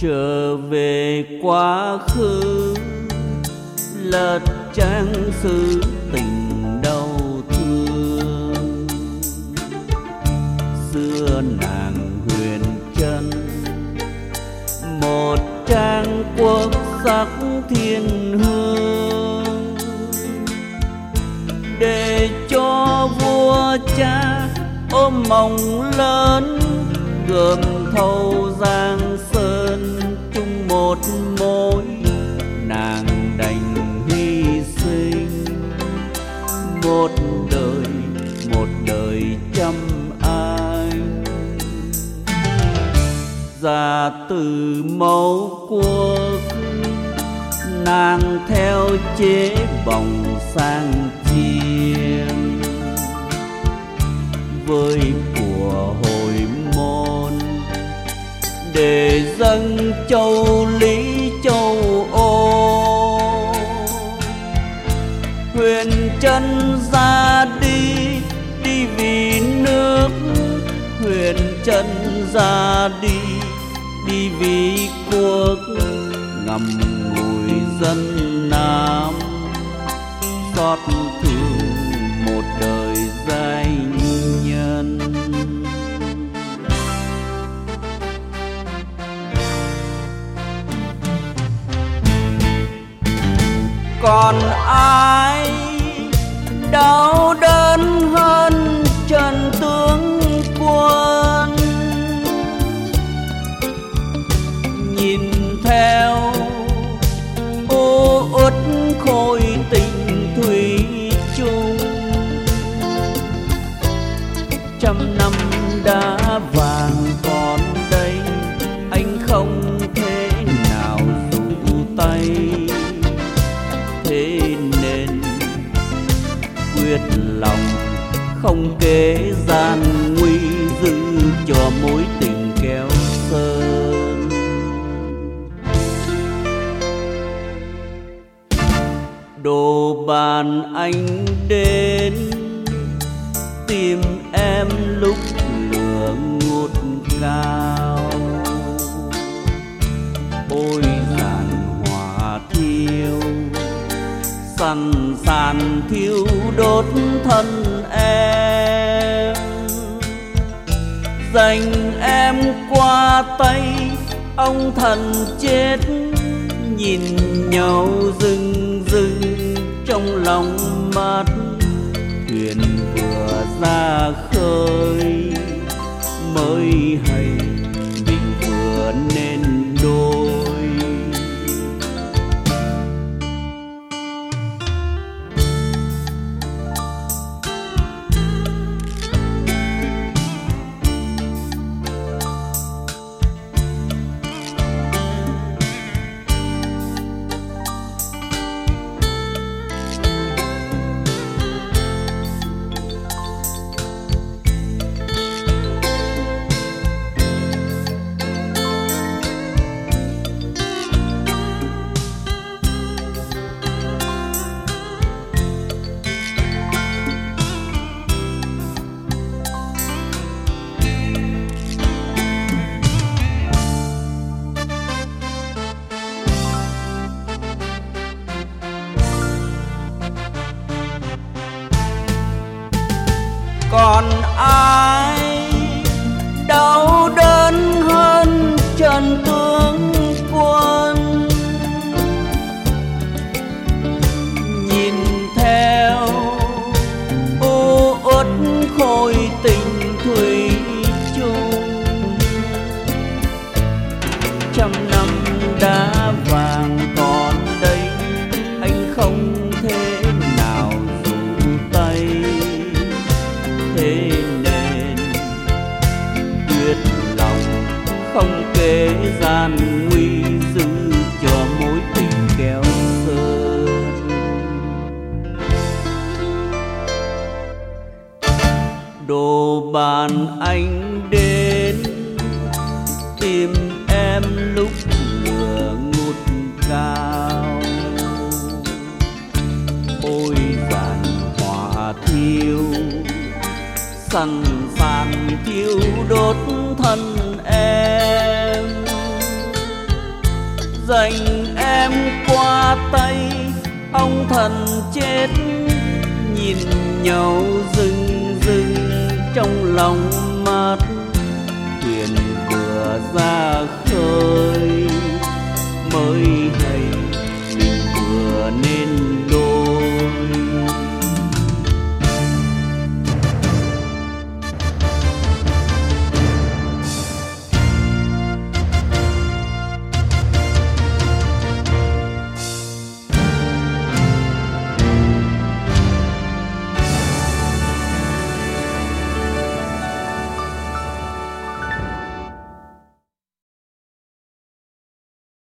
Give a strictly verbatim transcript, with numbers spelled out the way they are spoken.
trở về quá khứ, lật trang sử tình đau thương. Xưa nàng huyền trân, một trang quốc sắc thiên hương, để cho vua cha ôm mộng lớn, gồm thâu giang sơn chung một mối. Nàng đành hy sinh một đời, một đời chăm anh. Ra từ mẫu quốc, nàng theo chế bồng sang chiêm, với của hồi môn để dâng châu Lý châu Ô. Huyền trân ra đi, đi vì nước. Huyền trân ra đi, đi vì quốc. Ngậm ngùi dân Nam, xót thương một đời giai nhân. Còn ai đau đớn hơn Trần tướng quân, nhìn theo ô uất khôi tình thủy chung. Trăm năm đã vàng còn đây, anh không thể nào rủ tay. Thế nên quyết lòng không kế gian nguy, giữ cho mối tình kéo sơn. Đồ bàn anh đến tìm em lúc lửa ngút cao. Ôi giàn hỏa thiêu, sẵn sàn thiêu đốt thân em. Dành em qua tay ông thần chết, nhìn nhau rưng rưng trong lòng mắt. Thuyền vừa ra khơi mới hay mình vừa nên đôi. Còn ai đau đớn hơn Trần tướng quân, nhìn theo u uất khôi tình thủy chung. Trăm năm đã vàng còn đây, anh không thể nào rủ tay. Thế nên quyết lòng không kể gian nguy, giữ cho mối tình kéo sơn. Đồ bàn anh đến tìm em lúc lửa ngút cao. Ôi giàn hỏa thiêu, sẵn sàn thiêu đốt thân em. dành em qua tay ông thần chết, nhìn nhau rưng rưng trong lòng mát, thuyền vừa ra